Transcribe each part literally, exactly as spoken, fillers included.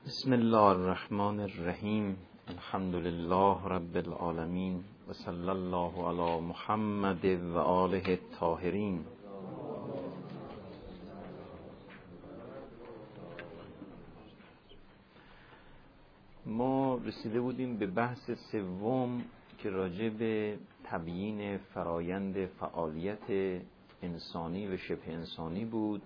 بسم الله الرحمن الرحیم. الحمد لله رب العالمین و صلی الله علی محمد و آله الطاهرین. ما رسیده بودیم به بحث سوم که راجع به تبیین فرایند فعالیت انسانی و شبه انسانی بود.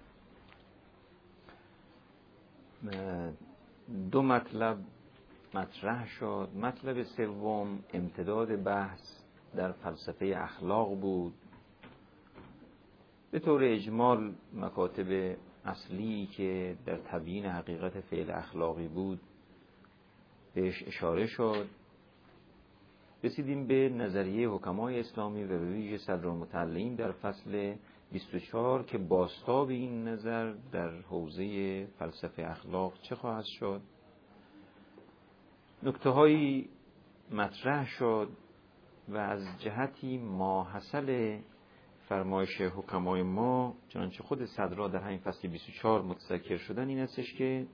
دو مطلب مطرح شد. مطلب سوم امتداد بحث در فلسفه اخلاق بود. به طور اجمال مکاتب اصلی که در تبیین حقیقت فعل اخلاقی بود بهش اشاره شد. رسیدیم به نظریه حکمای اسلامی و به ویژه صدرالمتعلین در فصل بیست و چهار که بازتاب این نظر در حوزه فلسفه اخلاق چه خواهد شد. نکته هایی مطرح شد و از جهتی ماحصل فرمایش حکمای ما چنانچه خود صدرا در همین فصل بیست و چهار متذکر شدن این استش که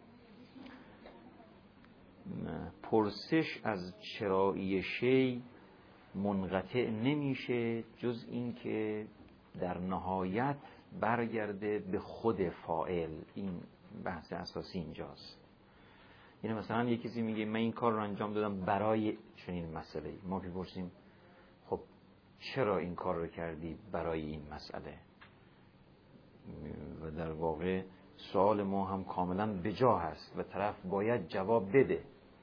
پرسش از چرایی شی منقطع نمیشه جز این که در نهایت برگرده به خود فاعل. این بحث اساسی اینجاست. یعنی مثلا یک کسی میگه من این کار رو انجام دادم برای چنین مسئله. ما میپرسیم خب چرا این کار رو کردی برای این مسئله؟ و در واقع سوال ما هم کاملا بجا هست و طرف باید جواب بده.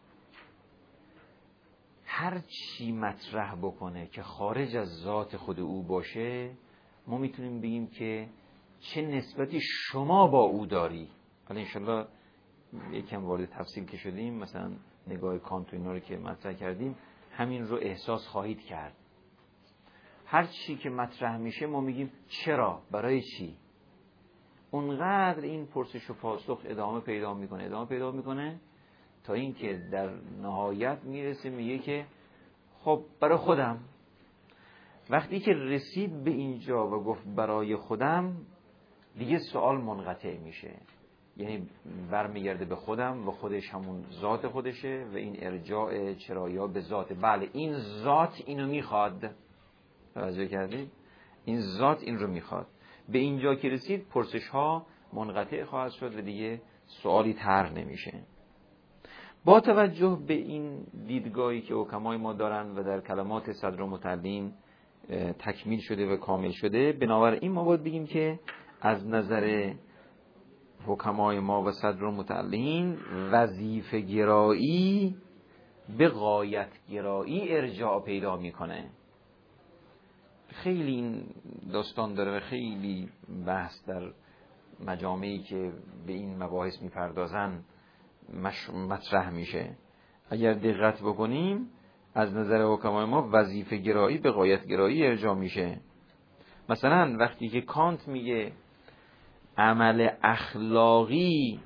هر چی مطرح بکنه که خارج از ذات خود او باشه ما میتونیم بگیم که چه نسبتی شما با او داری. حالا انشالله یکم وارد تفصیل که شدیم، مثلا نگاه کانت و اینا رو که مطرح کردیم همین رو احساس خواهید کرد. هر چی که مطرح میشه ما میگیم چرا، برای چی. اونقدر این پرسش و پاسخ ادامه پیدا میکنه ادامه پیدا میکنه تا اینکه در نهایت میرسه میگه که خب برای خودم. وقتی که رسید به اینجا و گفت برای خودم دیگه سوال منقطع میشه، یعنی برمیگرده به خودم و خودش همون ذات خودشه و این ارجاع چرایا به ذات. بله این ذات اینو میخواد. توجه کردید؟ این ذات این رو میخواد. به اینجا که رسید پرسش ها منقطع خواهد شد و دیگه سوالی طرح نمیشه. با توجه به این دیدگاهی که حکمای ما دارن و در کلمات صدرالمتعلین تکمیل شده و کامل شده، بنابراین ما باید بگیم که از نظر حکمای ما و صدرالمتعلین وظیفه گرایی به غایت گرایی ارجاع پیدا میکنه. خیلی این داستان داره و خیلی بحث در مجامعی که به این مباحث میپردازن مطرح میشه. اگر دقت بکنیم از نظر حکمای ما وظیفه گرایی به غایت گرایی ارجاع میشه. مثلا وقتی که کانت میگه عمل اخلاقی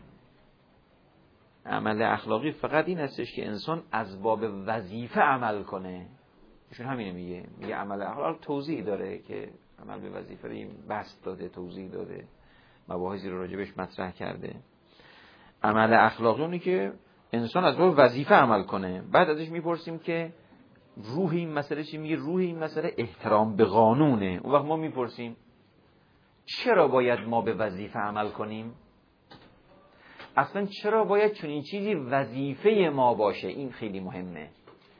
عمل اخلاقی فقط این هستش که انسان از باب وظیفه عمل کنه، ایشون همینه میگه. میگه عمل اخلاق توضیح داره که عمل به وظیفه رو این بحث داده، توضیح داده، مباحثی رو راجبش مطرح کرده. عمل اخلاقی اونی که انسان از باب وظیفه عمل کنه. بعد ازش میپرسیم که روح این مسئله چی؟ میگه روح این مسئله احترام به قانونه. اون وقت ما میپرسیم چرا باید ما به وظیفه عمل کنیم؟ اصلا چرا باید چنین چیزی وظیفه ما باشه؟ این خیلی مهمه.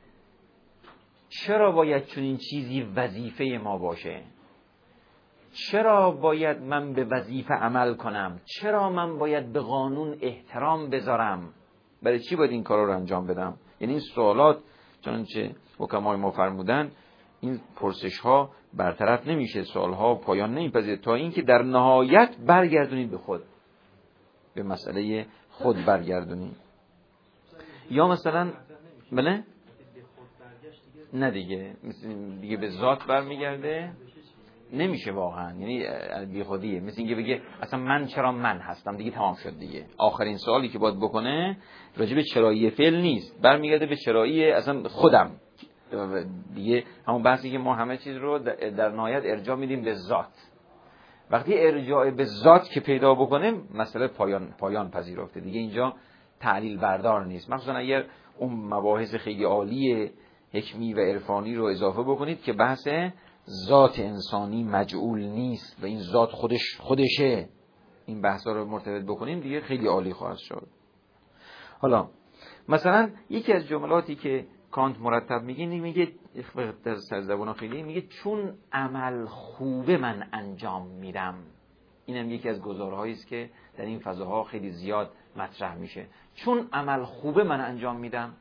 چرا باید چنین چیزی وظیفه ما باشه؟ چرا باید من به وظیفه عمل کنم؟ چرا من باید به قانون احترام بذارم؟ برای چی باید این کارا رو انجام بدم؟ یعنی این سوالات چنانچه حکمای ما فرمودن این پرسش ها برطرف نمیشه، سوال ها پایان نمیپذیره تا اینکه در نهایت برگردونید به خود، به مسئله خود برگردونید. یا مثلا بله نه دیگه دیگه به ذات برمیگرده نمیشه واقعا، یعنی بی خودیه. مثل اینکه بگه اصلا من چرا من هستم، دیگه تمام شد دیگه. آخرین سوالی که باید بکنه راجع به چرایی فعل نیست، برمیگرده به چرایی اصلا خودم دیگه. همون بحثی که ما همه چیز رو در نهایت ارجاع میدیم به ذات. وقتی ارجاع به ذات که پیدا بکنه مسئله پایان پایان پذیرفته دیگه. اینجا تعلیل بردار نیست. مخصوصا اگر اون مباحث خیلی عالی حکمی و عرفانی رو اضافه بکنید که بحث ذات انسانی مجعول نیست و این ذات خودش خودشه، این بحثا رو مرتبط بکنیم دیگه خیلی عالی خواهد شد. حالا مثلا یکی از جملاتی که کانت مرتب میگه میگه در سرزبان خیلی میگه چون عمل خوبه من انجام میدم. اینم یکی از گزارهایی است که در این فضاها خیلی زیاد مطرح میشه. چون عمل خوبه من انجام میدم.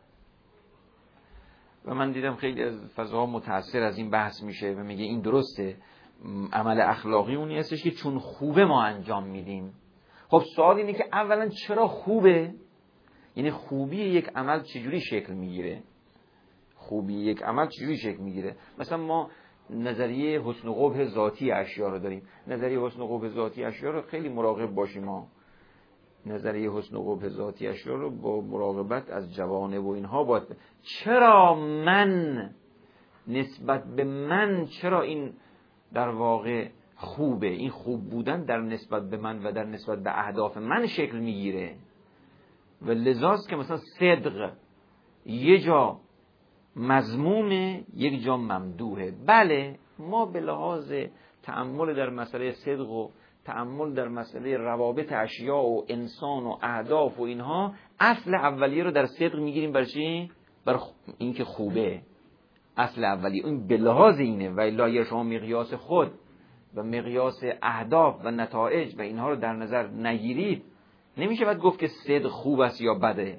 و من دیدم خیلی از فضاها متأثر از این بحث میشه و میگه این درسته، عمل اخلاقی اونی هستش که چون خوبه ما انجام میدیم. خب سوال اینه که اولا چرا خوبه؟ یعنی خوبی یک عمل چجوری شکل میگیره؟ خوبی یک عمل چجوری شکل میگیره؟ مثلا ما نظریه حسن و قبح ذاتی اشیا رو داریم. نظریه حسن و قبح ذاتی اشیا رو خیلی مراقب باشیم. ما نظریه حسن و قبح ذاتی اشیا رو با مراقبت از جوانب و اینها باید. چرا من نسبت به من، چرا این در واقع خوبه؟ این خوب بودن در نسبت به من و در نسبت به اهداف من شکل میگیره و لذاست که مثلا صدق یه جا مذمومه یک جا ممدوحه. بله ما به لحاظ تأمل در مسئله صدق و تأمل در مسئله روابط اشیاء و انسان و اهداف و اینها اصل اولیه رو در صدق میگیریم. برای چی؟ برای این که خوبه. اصل اولیه این به لحاظ اینه و الا اگر شما مقیاس خود و مقیاس اهداف و نتایج و اینها رو در نظر نگیرید نمیشه بعد گفت که صدق خوب است یا بده.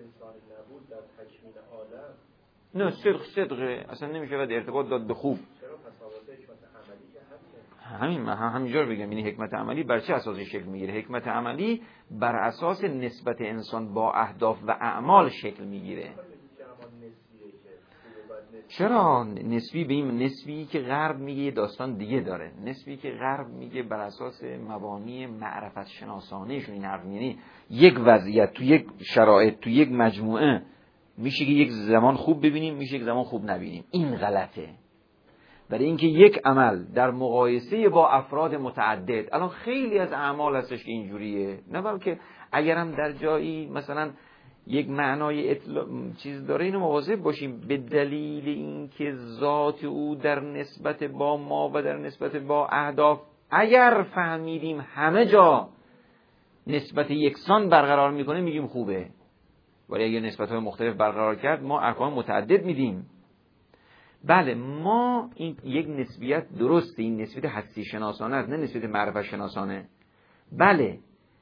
نه صدق صدقه اصلا نمیشه بعد ارتباط داد به خوب. همین من همینجا رو بگم، یعنی حکمت عملی بر چه اساسی شکل میگیره؟ حکمت عملی بر اساس نسبت انسان با اهداف و اعمال شکل میگیره. چرا نسبی؟ به این نسبی که غرب میگه داستان دیگه داره. نسبی که غرب میگه بر اساس مبانی معرفت شناسانهشون این حرف، یعنی یک وضعیت تو یک شرایط تو یک مجموعه میشه که یک زمان خوب ببینیم، میشه یک زمان خوب نبینیم. این غلطه. برای اینکه یک عمل در مقایسه با افراد متعدد، الان خیلی از اعمال هستش که اینجوریه، نه بلکه اگرم در جایی مثلا یک معنای اطلاع چیز داره اینو مواظب باشیم، به دلیل اینکه ذات او در نسبت با ما و در نسبت با اهداف اگر فهمیدیم همه جا نسبت یکسان برقرار میکنه میگیم خوبه، ولی اگر نسبت‌های مختلف برقرار کرد ما احکام متعدد میدیم. بله ما این یک نسبیت درسته، این نسبیت حدسی شناسانه است نه نسبیت معرفت شناسانه. بله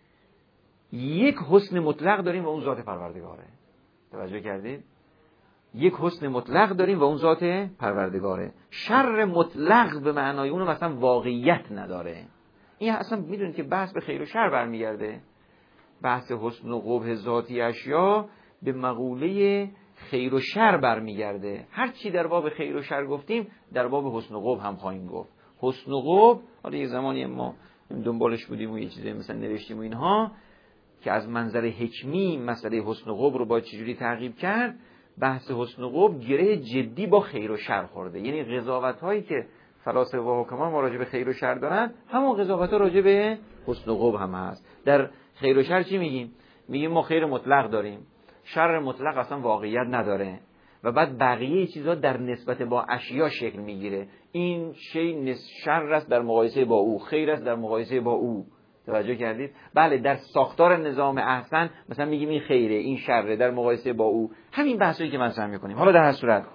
یک حسن مطلق داریم و اون ذات پروردگاره. توجه کردید؟ یک حسن مطلق داریم و اون ذات پروردگاره. شر مطلق به معنای اونو مثلا واقعیت نداره. این اصلا میدونید که بحث به خیر و شر برمیگرده. بحث حسن و قبح ذاتی اشیا به مقوله خیر و شر برمیگرده. هر چی در باب خیر و شر گفتیم در باب حسن و قبح هم خواهیم گفت. حسن و قبح حالا یه زمانی ما دنبالش بودیم و یه چیزی مثلا نوشتیم و اینها که از منظر حکمی مسئله حسن و قبح رو باید چجوری تعقیب کرد. بحث حسن و قبح گره جدی با خیر و شر خورده، یعنی قضاوت هایی که فلاسفه و حکما ما راجع به خیر و شر دارن همون قضاوت ها راجع به حسن و قبح هم هست. در خیر و شر چی میگیم؟ میگیم ما خیر مطلق داریم، شر مطلق اصلا واقعیت نداره و بعد بقیه چیزها در نسبت با اشیا شکل میگیره. این شی شر است در مقایسه با او، خیر است در مقایسه با او. توجه کردید؟ بله در ساختار نظام احسن مثلا میگیم این خیره این شره در مقایسه با او. همین بحثایی که مطرح میکنیم. حالا در هر صورت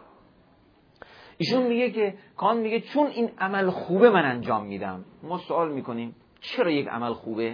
ایشون میگه که کان میگه چون این عمل خوبه من انجام میدم. ما سوال میکنیم چرا یک عمل خوبه؟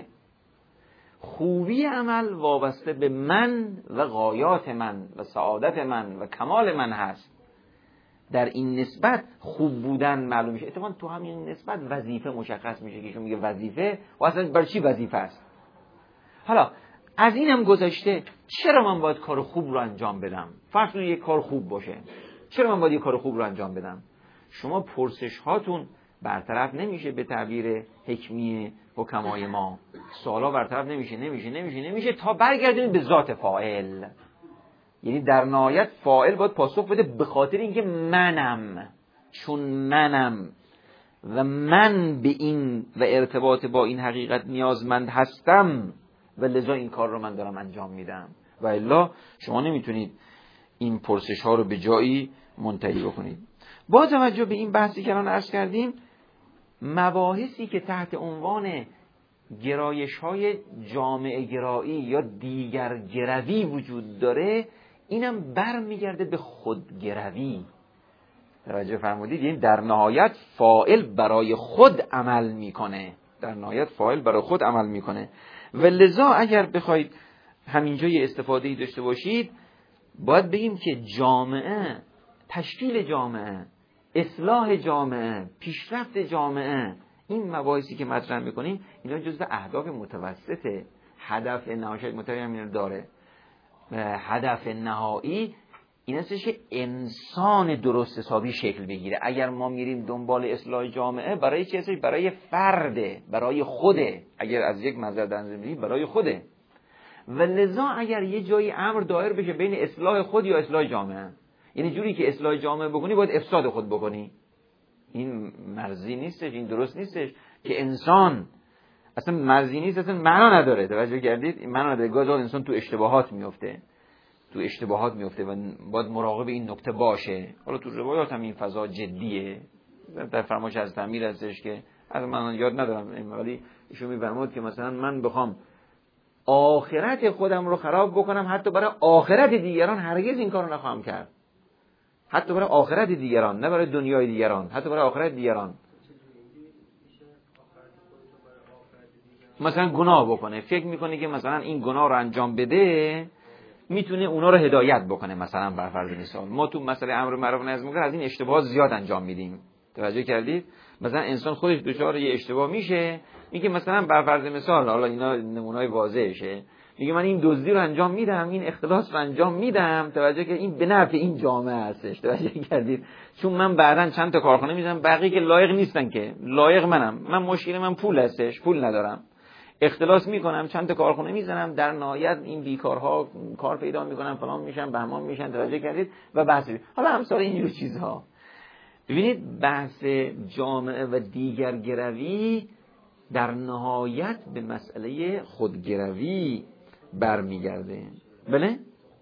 خوبی عمل وابسته به من و غایات من و سعادت من و کمال من هست. در این نسبت خوب بودن معلوم میشه. اتفاقا تو همین نسبت وظیفه مشخص میشه که ایشون میگه وظیفه و اصلا برای چی وظیفه است. حالا از اینم گذشته چرا من باید کار خوب رو انجام بدم؟ فرض کنید یک کار خوب باشه، چرا من باید یک کار خوب رو انجام بدم؟ شما پرسش هاتون برطرف نمیشه به تعبیر حکمی حکمای ما. سوالا برطرف نمیشه نمیشه نمیشه نمیشه تا برگردیم به ذات فاعل. یعنی در نهایت فاعل باید پاسخ بده به خاطر اینکه منم، چون منم و من به این و ارتباط با این حقیقت نیازمند هستم و لذا این کار رو من دارم انجام میدم. و الا شما نمیتونید این پرسش ها رو به جایی منتهی بکنید. با توجه به این بحثی که الان عرض کردیم، مباحثی که تحت عنوان گرایش های جامعه گرایی یا دیگر گروی وجود داره، اینم برمیگرده به خودگروی. توجه فرمودید؟ یعنی در نهایت فاعل برای خود عمل میکنه، در نهایت فاعل برای خود عمل میکنه. و لذا اگر بخواید همینجا یه استفاده‌ای داشته باشید، باید بگیم که جامعه، تشکیل جامعه، اصلاح جامعه، پیشرفت جامعه، این مباحثی که مطرح میکنیم اینا جزو اهداف متوسطه. هدف نهایی متوسط داره. هدف نهایی این استش که انسان درست حسابی شکل بگیره. اگر ما میریم دنبال اصلاح جامعه، برای چی هستش؟ برای فرده، برای خوده. اگر از یک منظر در نظر بگیریم برای خوده. و لذا اگر یه جایی امر دایر بشه بین اصلاح خود یا اصلاح جامعه، یعنی جوری که اصلاح جامعه بکنی باید افساد خود بکنی، این مرزی نیستش، این درست نیستش که انسان اصلا مرزی نیست، اصلا معنا نداره. توجه کردید؟ این معنا نداره. گاهی انسان تو اشتباهات میفته، تو اشتباهات میفته و باید مراقب این نکته باشه. حالا تو روایات هم این فضا جدیه. در فرمایش از تعمیر هستش که از من یاد ندارم، ولی ایشون میفرمود که مثلا من بخوام آخرت خودم رو خراب بکنم، حتی برای آخرت دیگران هرگز این کارو نخواهم کرد. حتی برای آخرت دیگران، نه برای دنیای دیگران، حتی برای آخرت دیگران. مثلا گناه بکنه، فکر میکنه که مثلا این گناه رو انجام بده میتونه اونا رو هدایت بکنه. مثلا بر فرض مثال ما تو مسئله امر معروف و نهی از منکر از این اشتباهات زیاد انجام میدیم. توجه کردید؟ مثلا انسان خودش دچار یه اشتباه میشه، میگه مثلا بر فرض مثال، حالا اینا نمونه‌های واضحشه، میگه من این دزدی رو انجام میدم، این اختلاس رو انجام میدم، توجه که این به نفع این جامعه هستش. توجه کردید؟ چون من بعداً چند تا کارخانه میذارم، بقیه که لایق نیستن، که لایق منم، من مشکل من پول هستش، پول ندارم، اختلاس میکنم، چند تا کارخونه میزنم، در نهایت این بیکارها کار پیدا میکنن، فلان میشن، بهمان میشن. توجه کردید؟ و بحث حالا همسال اینجور چیزها. ببینید بحث جامعه و دیگر گروی در نهایت به مسئله خودگروی برمیگرده. بله؟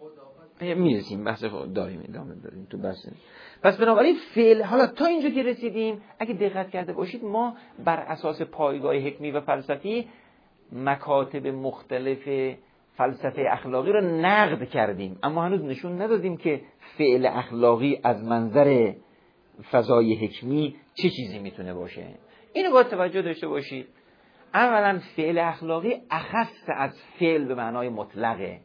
میرسیم بحث خود داریم، ادامه داریم تو بحث. پس بنابراین فعل، حالا تا اینجا که رسیدیم اگه دقت کرده باشید، ما بر اساس پایگاه حکمی و فلسفی مکاتب مختلف فلسفه اخلاقی رو نقد کردیم، اما هنوز نشون ندادیم که فعل اخلاقی از منظر فضای حکمی چه چیزی میتونه باشه. اینو باید توجه داشته باشید. اولا فعل اخلاقی اخص از فعل به معنای مطلقه،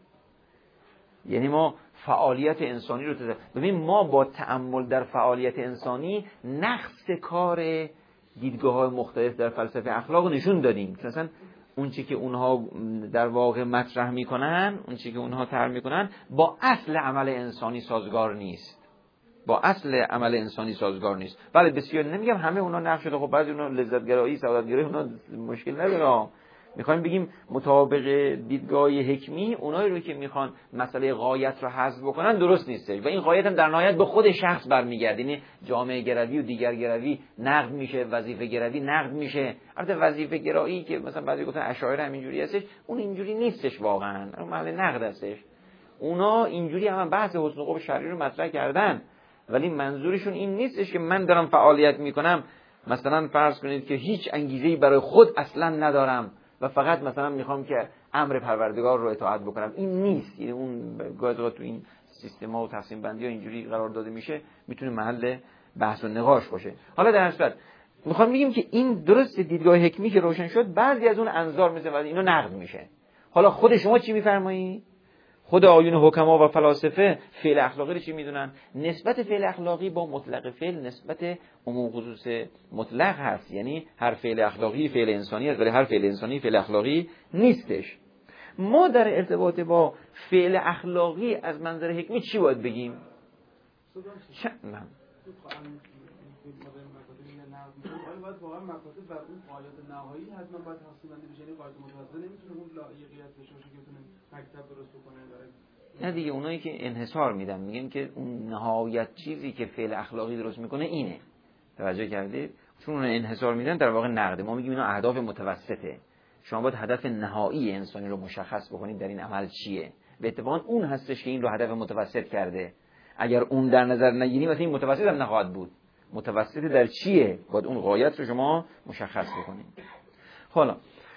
یعنی ما فعالیت انسانی رو تده. ببین ما با تأمل در فعالیت انسانی نقص کار دیدگاه‌های مختلف در فلسفه اخلاق نشون دادیم. مثلا اون چی که اونها در واقع مطرح میکنن، اون چی که اونها طرح میکنن با اصل عمل انسانی سازگار نیست، با اصل عمل انسانی سازگار نیست. بله بسیار، نمیگم همه اونا نقش شده، خب بعضی اونا لذتگرایی، سعادتگرایی، اونا مشکل نداره. میخوایم بگیم مطابق دیدگاه حکمی اونایی رو که میخوان مسئله غایت رو حذف بکنن درست نیستش و این غایت هم در نهایت به خود شخص برمیگرده. یعنی جامعه گروی و دیگر گروی نقد میشه، وظیفه گروی نقد میشه. البته وظیفه گرایی که مثلا بعضی گفتن اشاعره همینجوری هستش، اون اینجوری نیستش واقعا، اون محل نقد هستش. اونا اینجوری هم بحث حسن خوب شرعی رو مطرح کردن، ولی منظورشون این نیستش که من دارم فعالیت میکنم، مثلا فرض کنید که هیچ انگیزه‌ای برای خود اصلا ندارم و فقط مثلا میخوام که امر پروردگار رو اطاعت بکنم. این نیست. یعنی اون گاهی تو این سیستم‌ها و تقسیم بندی ها اینجوری قرار داده میشه، میتونه محل بحث و نقاش باشه. حالا در اصل میخوام بگیم که این درست دیدگاه حکمی که روشن شد، بعضی از اون انظار مثل اینو نقد میشه. حالا خود شما چی میفرمایید؟ خود آیون حکما و فلاسفه فعل اخلاقی رو چی میدونن؟ نسبت فعل اخلاقی با مطلق فعل نسبت عموم خصوص مطلق هست. یعنی هر فعل اخلاقی فعل انسانی است، ولی هر فعل انسانی فعل اخلاقی نیستش. ما در ارتباط با فعل اخلاقی از منظر حکمی چی باید بگیم؟ چه نه آیا باید واقعا مکاتب بر اون قایت نهایی حتما باید تقسیم بندی بشه؟ یعنی قایت متوسط نمیتونه اون لایقیت داشته باشه که بتونه مکتب درست بکنه برای؟ نه دیگه، اونایی که انحصار میدن میگن که اون نهایت چیزی که فعل اخلاقی درست میکنه اینه. توجه کردید؟ چون اون انحصار میدن در واقع نقده. ما میگیم اینا اهداف متوسطه. شما باید هدف نهایی انسانی رو مشخص بکنید در این عمل چیه و اتفاقا اون هستش که این رو هدف متوسط کرده. اگر اون در نظر نگیریم مثلا این متوسط هم نخواهد بود. متوسط در چیه؟ باید اون غایت رو شما مشخص بکنید. حالا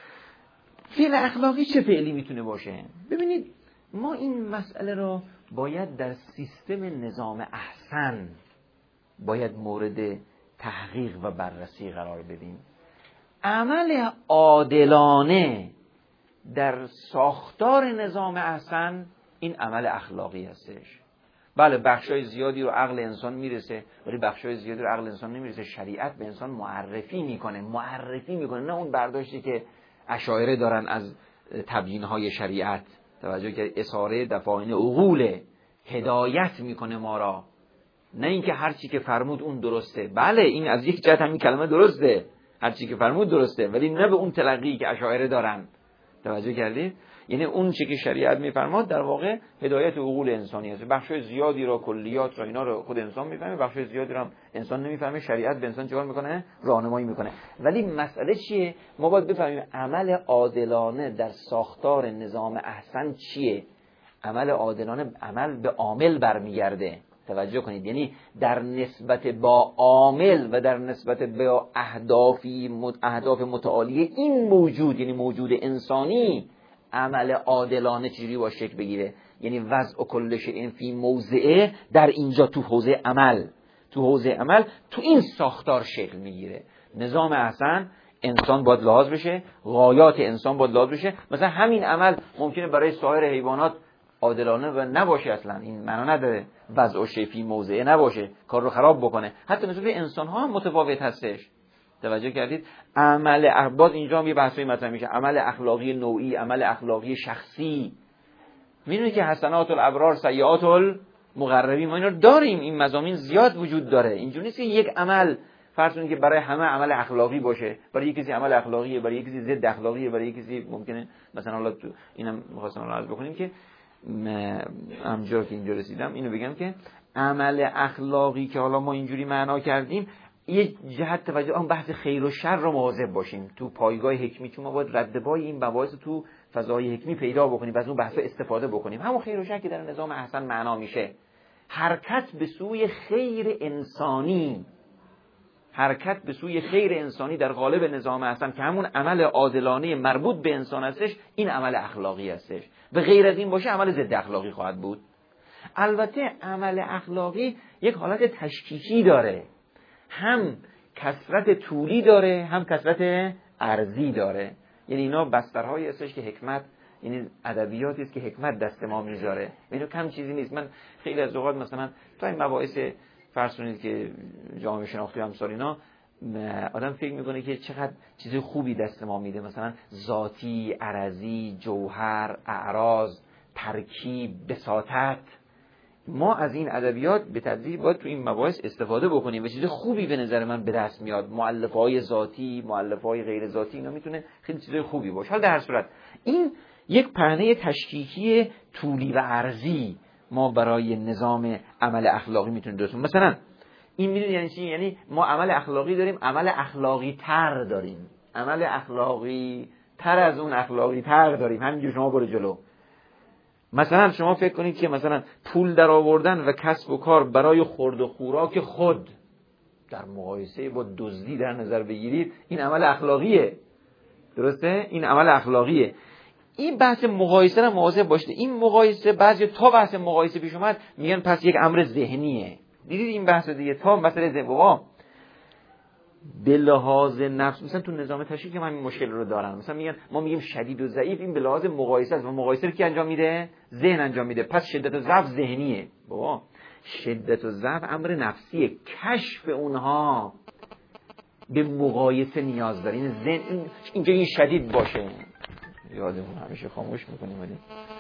فعل اخلاقی چه فعلی میتونه باشه؟ ببینید ما این مسئله رو باید در سیستم نظام احسن باید مورد تحقیق و بررسی قرار بدیم. عمل عادلانه در ساختار نظام احسن این عمل اخلاقی هستش. بله بخشای زیادی رو عقل انسان میرسه ولی بخشای زیادی رو عقل انسان نمیرسه. شریعت به انسان معرفی میکنه معرفی میکنه نه اون برداشتی که اشاعره دارن از تبیین‌های شریعت. توجه که اساره دفاعین عقول هدایت میکنه ما را، نه اینکه هر چی که فرمود اون درسته. بله این از یک جهت همین کلمه درسته، هر چی که فرمود درسته، ولی نه به اون تلقی که اشاعره دارن. توجه کردید؟ یعنی اون چی که شریعت میفرماد در واقع هدایت عقول انسانی است. بخشای زیادی را کلیات را اینا رو خود انسان میفهمه، بخشای زیادی را انسان نمیفهمه. شریعت به انسان چیکار میکنه؟ راهنمایی میکنه. ولی مسئله چیه؟ ما باید بفهمیم عمل عادلانه در ساختار نظام احسن چیه. عمل عادلانه عمل به عامل برمیگرده. توجه کنید، یعنی در نسبت با عامل و در نسبت با اهدافی اهداف متعالی این موجود، یعنی موجود انسانی، عمل عادلانه چجوری با شکل بگیره. یعنی وضع کل شیء فی موضعه در اینجا تو حوزه عمل تو حوزه عمل تو این ساختار شکل میگیره. نظام احسن انسان باید لحاظ بشه، غایات انسان باید لحاظ بشه. مثلا همین عمل ممکنه برای سایر حیوانات عادلانه و نباشه، اصلا این معنا نداره. وضع شیء فی موضعه نباشه، کار رو خراب بکنه. حتی نسبت به انسان ها هم متفاوت هستش. توجه کردید؟ عمل احباط اینجا هم یه بحثی مطرح میشه. عمل اخلاقی نوعی، عمل اخلاقی شخصی. میدونید که حسنات الابرار سیئات المقربین، ما اینا رو داریم. این مضامین زیاد وجود داره. اینجوری نیست که یک عمل فرض کنید که برای همه عمل اخلاقی باشه. برای یک کسی عمل اخلاقیه، برای یک کسی ضد اخلاقیه، برای یک کسی ممکنه مثلا حالا تو اینم می‌خواستم عرض بکنیم که همجا که اینجا رسیدم اینو بگم که عمل اخلاقی که حالا ما اینجوری معنا کردیم یه جهت توجه اون بحث خیر و شر رو مواظب باشیم تو پایگاه حکمی، چون ما باید ردپای این مباحث تو فضای حکمی پیدا بکنیم و از اون بحث استفاده بکنیم. همون خیر و شر که در نظام احسن معنا میشه حرکت به سوی خیر انسانی، حرکت به سوی خیر انسانی در قالب نظام احسن که همون عمل عادلانه مربوط به انسان هستش، این عمل اخلاقی هستش. و غیر از این باشه عمل ضد اخلاقی خواهد بود. البته عمل اخلاقی یک حالت تشکیکی داره، هم کثرت طولی داره هم کثرت عرضی داره. یعنی اینا بسترهایی هستش که حکمت، یعنی ادبیاتی است که حکمت دست ما میذاره. اینو کم چیزی نیست. من خیلی از اوقات مثلا تو این مباحث فرض کنید که جامعه شناختی و امثال اینا آدم فکر میکنه که چقدر چیز خوبی دست ما میده، مثلا ذاتی، عرضی، جوهر، اعراض، ترکیب، بساطت. ما از این ادبیات به تدریج باید تو این مباحث استفاده بکنیم و چیز خوبی به نظر من به دست میاد. مؤلفه‌های ذاتی، مؤلفه‌های غیر ذاتی، اینا میتونه خیلی چیزای خوبی باشه. حالا در هر صورت این یک پهنه تشکیکی طولی و عرضی ما برای نظام عمل اخلاقی میتونه درست. مثلا این میدونید یعنی چی؟ یعنی ما عمل اخلاقی داریم، عمل اخلاقی تر داریم، عمل اخلاقی تر از اون اخلاقی تر داریم. همینجور شما برو جلو. مثلا شما فکر کنید که مثلا پول در آوردن و کسب و کار برای خورد و خوراک خود در مقایسه با دزدی در نظر بگیرید، این عمل اخلاقیه. درسته؟ این عمل اخلاقیه. این بحث مقایسه رو مواظب باشید. این مقایسه بعضی تا بحث مقایسه پیش اومد میگن پس یک امر ذهنیه. دیدید این بحث دیگه تا مسئله ذهن بابا به لحاظ نفس، مثلا تو نظام تشریح که من این مشکل رو دارم، مثلا میگن ما میگیم شدید و ضعیف، این به لحاظ مقایسه است و مقایسه رو کی انجام میده؟ ذهن انجام میده. پس شدت و ضعف ذهنیه. بابا شدت و ضعف امر نفسیه، کشف اونها به مقایسه نیاز داره. این ذهن اینجا این شدید باشه، یادمون همیشه خاموش میکنیم. ولی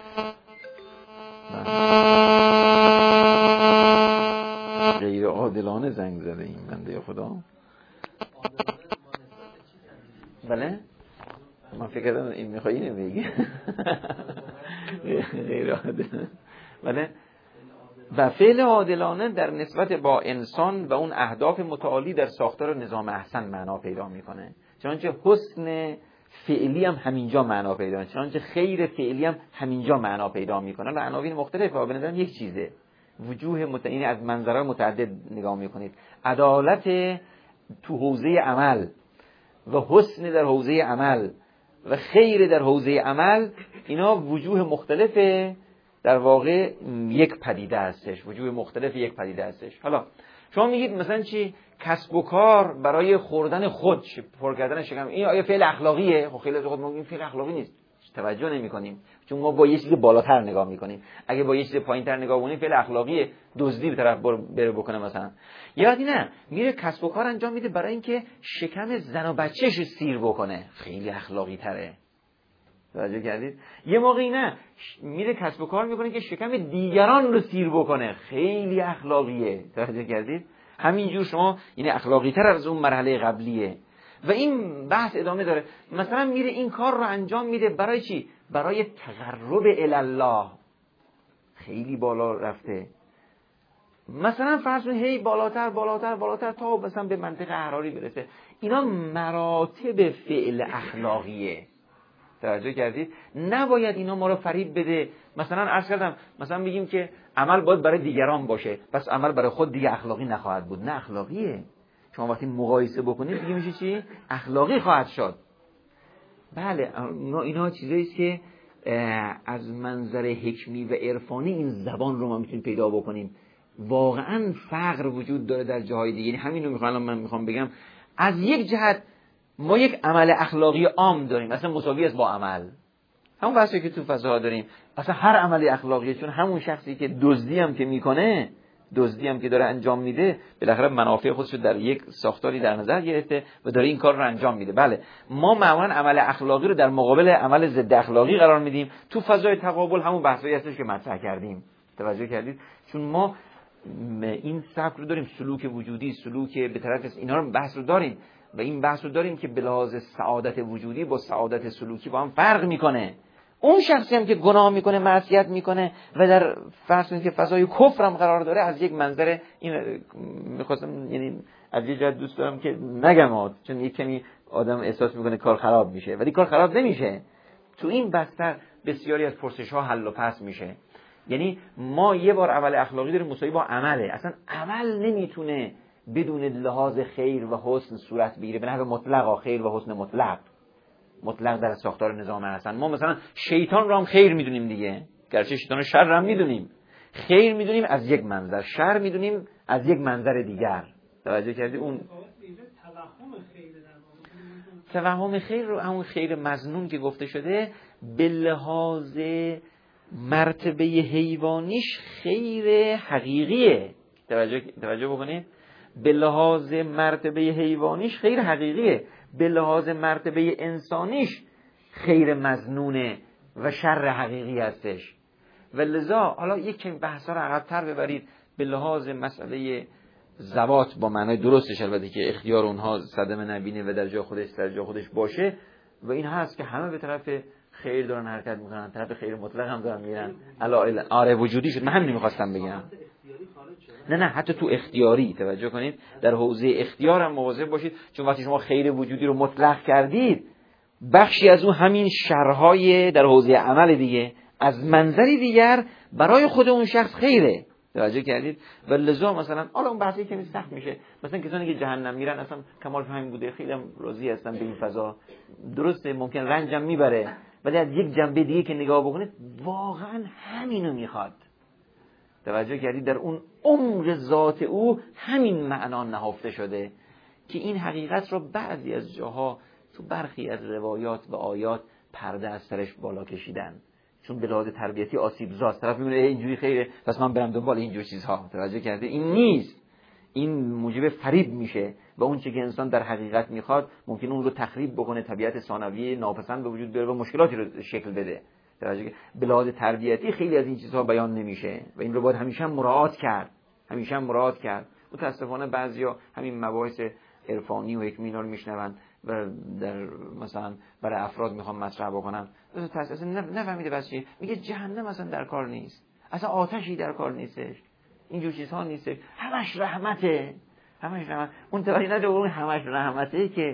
غیر عادلانه زنگ زده این بنده خدا. بله من فکر کردم این میخوایی اینو بگی. غیر عادلانه. بله و فعل عادلانه در نسبت با انسان و اون اهداف متعالی در ساختار نظام احسن معنا پیدا میکنه. چنانچه حسن فعلی هم همینجا معنا پیدا میکنه، چنانچه خیر فعلی هم همینجا معنا پیدا میکنه. و عناوین مختلفه و به نظرم یک چیزه، وجوه متعین از منظرهای متعدد نگاه میکنید. عدالت تو حوزه عمل و حسن در حوزه عمل و خیر در حوزه عمل، اینا وجوه مختلفه، در واقع یک پدیده هستش، وجوه مختلف یک پدیده هستش. حالا شما میگید مثلا چی؟ کسب و کار برای خوردن خود، پر کردن شکم، این آیا فعل اخلاقیه؟ خب خیلی از اوقات ما میگیم فعل اخلاقی نیست، توجه نمی‌کنیم، چون ما با یه چیز بالاتر نگاه می‌کنیم. اگه با یه چیز پایین‌تر نگاه کنیم فعل اخلاقیه، دزدی به طرف بره بکنه مثلا. یادی نه، میره کسب و کار انجام میده برای اینکه شکم زن و بچه‌ش رو سیر بکنه، خیلی اخلاقی تره. توجه کردید؟ یه موقعی نه، میره کسب و کار میکنه که شکم دیگران رو سیر بکنه، خیلی اخلاقیه. توجه کردید؟ همینجور شما، یعنی اخلاقی تر از اون مرحله قبلیه. و این بحث ادامه داره. مثلا میره این کار رو انجام میده برای چی؟ برای تقرب الی الله، خیلی بالا رفته. مثلا فرض کنید هی بالاتر بالاتر بالاتر تا مثلا به منطق احراری برسه. اینا مراتب فعل اخلاقیه. توجه کردید؟ نباید اینا ما رو فریب بده. مثلا عرض کردم، مثلا بگیم که عمل باید برای دیگران باشه، پس عمل برای خود دیگه اخلاقی نخواهد بود. نه، اخلاقیه. شما وقتی مقایسه بکنید دیگه میشه چی؟ اخلاقی خواهد شد. بله، اینا چیزایی است که از منظر حکمی و عرفانی این زبان رو ما میتونیم پیدا بکنیم. واقعا فقر وجود داره در جاهای دیگه. یعنی همین رو میخوام من میخوام بگم، از یک جهت ما یک عمل اخلاقی عام داریم، اصلا مساوی است با عمل، همون بحثی که تو فضاها داریم. اصلا هر عملی اخلاقیه، چون همون شخصی که دزدی هم که میکنه، دزدی هم که داره انجام میده، بالاخره منافع خودش رو در یک ساختاری در نظر گرفته و داره این کار رو انجام میده. بله، ما معمولا عمل اخلاقی رو در مقابل عمل ضد اخلاقی قرار میدیم. تو فضای تقابل همون بحثایی هستش که مطرح کردیم. توجه کردید؟ چون ما این سبک رو داریم، سلوک وجودی، سلوک به طرف اینا رو بحث رو داریم و این بحث رو داریم که به لحاظ سعادت وجودی با سعادت سلوکی با هم فرق میکنه. اون شخصی هم که گناه میکنه، معصیت میکنه و در فرض کنید که فضای کفر هم قرار داره، از یک منظر این میخواستم، یعنی از یه جهت دوست دارم که نگم، چون یک کمی آدم احساس میکنه کار خراب میشه، ولی کار خراب نمیشه. تو این بستر بسیاری از پرسش ها حل و فصل میشه. یعنی ما یه بار عمل اخلاقی داریم مساوی با عمله. اصلا عمل نمیتونه بدون لحاظ خیر و حسن صورت بگیره به نحو مطلق، خیر و حسن مطلق مطلق در ساختار نظام هستن. ما مثلا شیطان رو هم خیر میدونیم دیگه، گرچه شیطان رو شر هم میدونیم، خیر میدونیم از یک منظر، شر میدونیم از یک منظر دیگر. توجه کردی؟ اون توهم خیر رو، همون خیر مظنون که گفته شده، به لحاظ مرتبه حیوانیش خیر حقیقیه. توجه توجه بکنید، به لحاظ مرتبه حیوانیش خیر حقیقیه، به لحاظ مرتبه انسانیش خیر مظنونه و شر حقیقی هستش. و لذا حالا یک کمی بحثا رو عقب‌تر ببرید، به لحاظ مسئله زوات با معنای درستش، البته که اختیار اونها صدمه نبینه و در جای خودش در جای خودش باشه، و این هست که همه به طرف خیر دارن حرکت میکنن، طرف خیر مطلق هم دارن میرن. الا آره وجودی شد. من همین میخواستم بگم. نه نه حتی تو اختیاری توجه کنید، در حوزه اختیار هم مواظب باشید، چون وقتی شما خیر وجودی رو مطلق کردید، بخشی از اون همین شرهای در حوزه عمل دیگه از منظری دیگر برای خود اون شخص خیره. توجه کردید؟ و لذا مثلا حالا اون بحثی کمی سخت میشه، مثلا کسانی که جهنم میرن اصلا کمال فهمی بوده، خیلی هم راضی هستن به این فضا، درسته ممکن رنجم میبره، ولی از یک جنبه دیگه که نگاه بکنید واقعا همینو میخواد. توجه کردید؟ در اون عمق ذات او همین معنا نهفته شده که این حقیقت رو بعضی از جاها تو برخی از روایات و آیات پرده از سرش بالا کشیدن، چون به لحاظ تربیتی آسیب زاست. طرف میگه اینجوری خیره پس من برم دنبال اینجور چیزها. توجه کرده؟ این نیست، این موجب فریب میشه و اون چیزی که انسان در حقیقت میخواد ممکن اون رو تخریب بکنه، طبیعت ثانوی ناپسند به وجود بیاره و مشکلاتی رو شکل بده. توجه، به لحاظ تربیتی خیلی از این چیزها بیان نمیشه و این رو باید همیشه مراعات کرد، همیشه مراعات کرد. متاسفانه بعضیا همین مباحث عرفانی و حکمی رو میشنون و در مثلا برای افراد میخوام مطرح بکنن، اصلا نفهمیده بس چی میگه، جهنم اصلا در کار نیست، اصلا آتشی در کار نیستش، اینجور چیزها نیستش، همش رحمته، همش رحمت. اون توجه نده اون همش رحمته که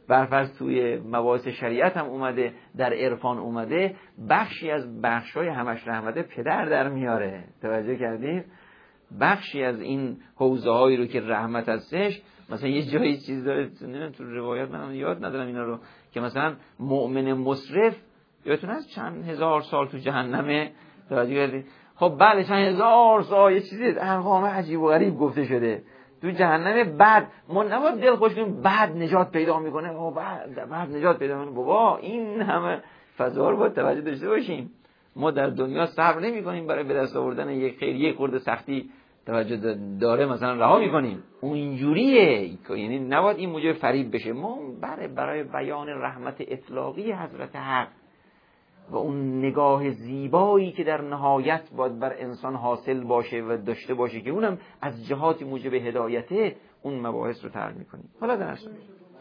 برفرض توی مباحث شریعت هم اومده، در عرفان اومده، بخشی از بخشای همش رحمته پدر در میاره. توجه کردید؟ بخشی از این حوزه هایی رو که رحمت هستش، مثلا یه جایی چیز داره تو روایات، من یاد ندارم اینا رو، که مثلا مؤمن مسرف یادتون هست چند هزار سال تو جهنمه. توجه کردید؟ خب بله چند هزار سال، یه چیزی ارقام عجیب و غریب گفته شده تو جهنم. بعد ما نباید دل خوش کنیم بعد نجات پیدا میکنه، او بعد بعد نجات پیدا میکنه. بابا این همه فضا رو باید توجه داشته باشیم. ما در دنیا صبر نمیکنیم برای به دست آوردن یک خیر، یک خورده سختی توجه داره مثلا رها میکنیم. اون اینجوریه، یعنی نباید این موجب فریب بشه. ما برای برای بیان رحمت اطلاقی حضرت حق و اون نگاه زیبایی که در نهایت باید بر انسان حاصل باشه و داشته باشه، که اونم از جهات موجب هدایته، اون مباحث رو طرح میکنیم. حالا در اصل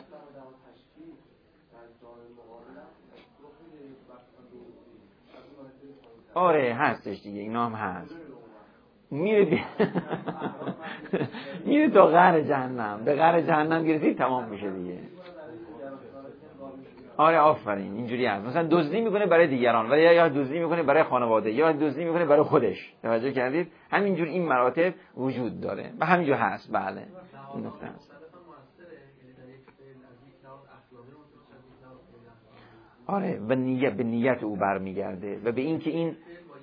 آره هستش دیگه، اینا هم هست. میره بی... میره تا غر جهنم، به غر جهنم گرسید تمام میشه دیگه. آره آفرین، اینجوری هست. مثلا دزدی میکنه برای دیگران، ولی یا دزدی میکنه برای خانواده، یا دزدی میکنه برای خودش. توجه کردید؟ همینجور این مراتب وجود داره و همینجور هست. بله این نکته هست. آره و نیت، به نیت او برمیگرده و به این که این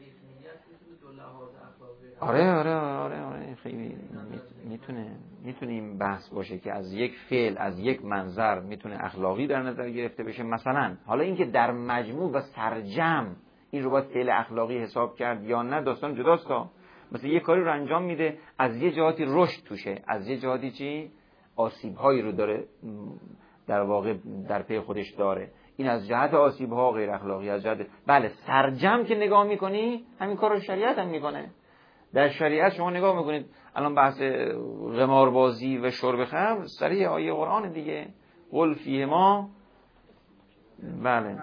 آره آره آره آره خیلی میتونه میتونه این بحث باشه که از یک فعل، از یک منظر میتونه اخلاقی در نظر گرفته بشه مثلا. حالا اینکه در مجموع و سرجم این رو باید فعل اخلاقی حساب کرد یا نه، داستان جداست. ها مثلا یه کاری رو انجام میده، از یه جهاتی رشد توشه، از یه جهاتی چی آسیب هایی رو داره در واقع در پی خودش داره. این از جهت آسیب ها غیر اخلاقی، از جهت بله سرجم که نگاه میکنی همین کار رو شریعت هم میکنه. در شریعت شما نگاه میکنید الان بحث قماربازی و شرب خمر سریع آیه قرآن دیگه، قل فیهما بله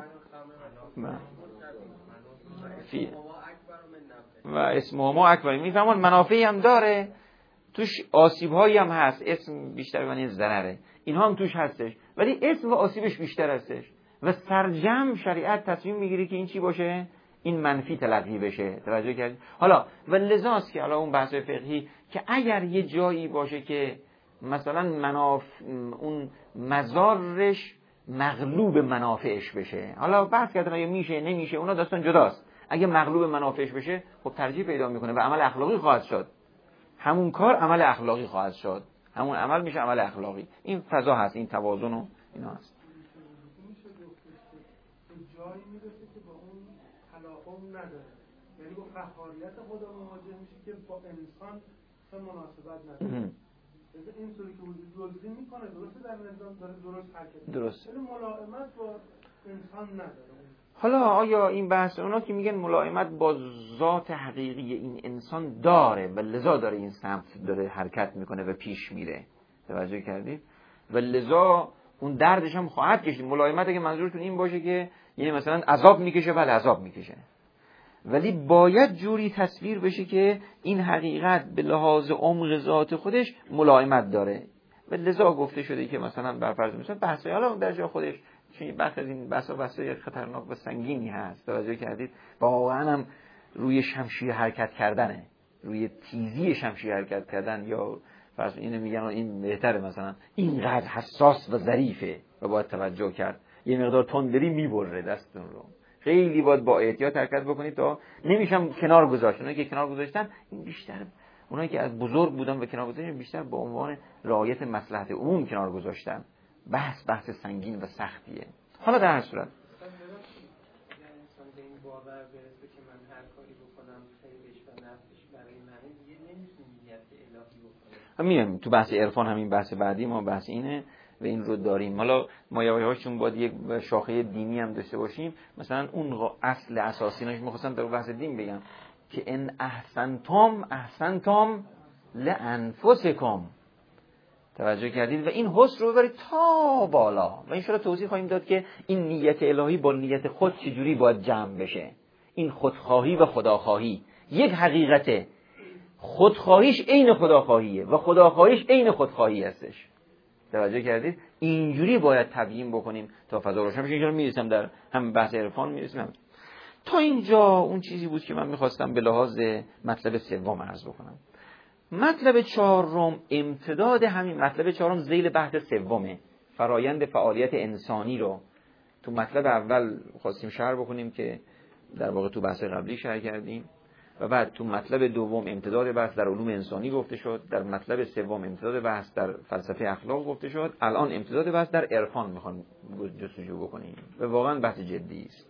فی و اسمهما اکبر، میفهمون منافعی هم داره توش، آسیب هایی هم هست، اسم بیشتر معنی ضرره، اینها هم توش هستش، ولی اسم و آسیبش بیشتر هستش. و سرجم شریعت تصمیم میگیره که این چی باشه، این منفی تلقی بشه. توجه کردید؟ حالا و لذاست که حالا اون بحث فقهی که اگر یه جایی باشه که مثلا مناف اون مضارش مغلوب منافعش بشه، حالا بحث کردن یا میشه نمیشه اونا داستان جداست. اگه مغلوب منافعش بشه خب ترجیح پیدا میکنه و عمل اخلاقی خواهد شد، همون کار عمل اخلاقی خواهد شد، همون عمل میشه عمل اخلاقی. این فضا هست، این توازن و اینا هست. جایی میرسه که با اون تلاقم نداره، یعنی با قهاریت خدا مواجه میشه که با انسان به مناسبت نداره. این طوری که وجود دزدی میکنه درسته، در نظام داره درست حرکت درست، ولی ملائمت با انسان نداره. حالا آیا این بحث اونا که میگن ملائمت با ذات حقیقی این انسان داره و لذا داره این سمت داره حرکت میکنه و پیش میره. توجه کردید؟ و لذا اون دردش هم خواهد کشید. ملائمت اگه منظورتون این باشه که یعنی مثلا عذاب میکشه، بله عذاب میکشه، ولی باید جوری تصویر بشه که این حقیقت به لحاظ عمق ذات خودش ملائمت داره. و لذا گفته شده که مثلا بر فرض مثلا بحث حالا در جای خودش چون بحث از این بحثا بحثای خطرناک و سنگینی هست. توجه کردید؟ واقعا هم روی شمشیر حرکت کردنه، روی تیزی شمشیر حرکت کردن، یا فرض اینو میگن این بهتره مثلا اینقدر حساس و ظریفه و باید توجه کرد، یه مقدار تندری میبره دستتون رو، خیلی باید با احتیاط حرکت بکنید تا نمیشم کنار گذاشت. اونایی که کنار گذاشتن این بیشتر، اونایی که از بزرگ بودن و کنار گذاشتن بیشتر به عنوان رعایت مصلحت عموم کنار گذاشتن. بحث بحث سنگین و سختیه. حالا در هر صورت میام تو بحث عرفان، همین بحث بعدی ما بحث اینه و این رو داریم. حالا ما یواشون باید یک شاخه دینی هم داشته باشیم. مثلا اون اصل اساسی نش می‌خواستم در بحث دین بگم که ان احسنتم احسنتم لانفسکم. توجه کردید؟ و این حسن رو ببرید تا بالا و ان شاءالله توضیح خواهیم داد که این نیت الهی با نیت خود چجوری باید جمع بشه. این خودخواهی و خداخواهی یک حقیقته، خودخواهیش عین خداخواهیه و خداخواهیش عین خودخواهی هستش. توجه کردید؟ اینجوری باید تبیین بکنیم تا فضا روشن بشه. اینجا میرسم در هم بحث عرفان میرسم. تا اینجا اون چیزی بود که من میخواستم به لحاظ مطلب سوم عرض بکنم. مطلب چهارم امتداد همین مطلب چهارم ذیل بحث سومه، فرایند فعالیت انسانی رو تو مطلب اول خواستیم شرح بکنیم که در واقع تو بحث قبلی شرح کردیم و بعد تو مطلب دوم امتداد بحث در علوم انسانی گفته شد، در مطلب سوم امتداد بحث در فلسفه اخلاق گفته شد، الان امتداد بحث در عرفان میخوام جستجو بکنیم و واقعا بحث جدی است.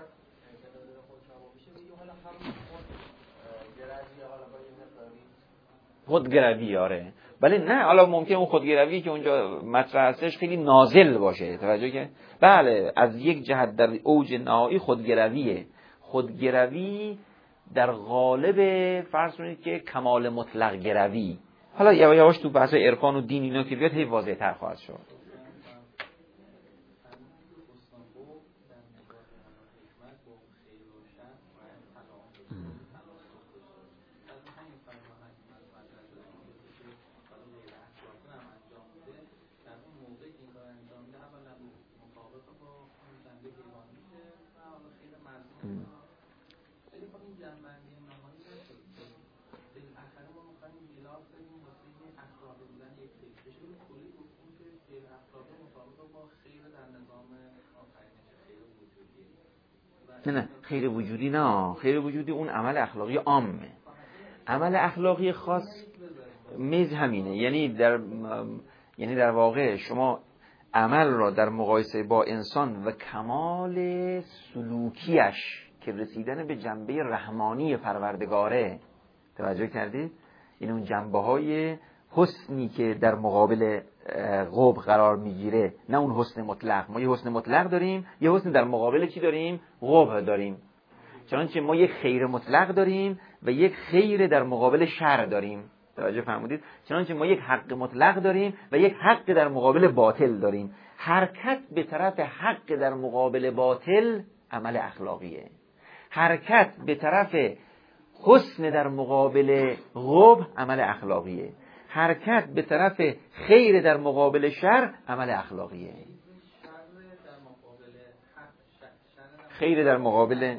خودگروی آره، ولی نه حالا ممکن اون خودگروی که اونجا مطرح هستش خیلی نازل باشه، توجه که بله از یک جهت در اوج نهایی خودگرویه، خودگروی در قالب فرض کنید که کمال مطلق گروی. حالا یواش یواش تو بحث عرفان و دین اینا که بیاد هی واضح تر خواهد شد. نه نه خیر وجودی نه، خیر وجودی اون عمل اخلاقی عامه، عمل اخلاقی خاص میز همینه، یعنی در یعنی در واقع شما عمل را در مقایسه با انسان و کمال سلوکیش که رسیدن به جنبه رحمانی پروردگاره توجه کردید، این اون جنبه های حسنی که در مقابل قبح قرار میگیره، نه اون حسن مطلق. ما یه حسن مطلق داریم، یه حسن در مقابل چی داریم؟ قبح داریم. چنانچه ما یک خیر مطلق داریم و یک خیر در مقابل شر داریم، توجه فرمودید؟ چنانچه ما یک حق مطلق داریم و یک حق در مقابل باطل داریم. حرکت به طرف حق در مقابل باطل عمل اخلاقیه، حرکت به طرف حسن در مقابل قبح عمل اخلاقیه، حرکت به طرف خیر در مقابل شر عمل اخلاقیه. خیر در مقابل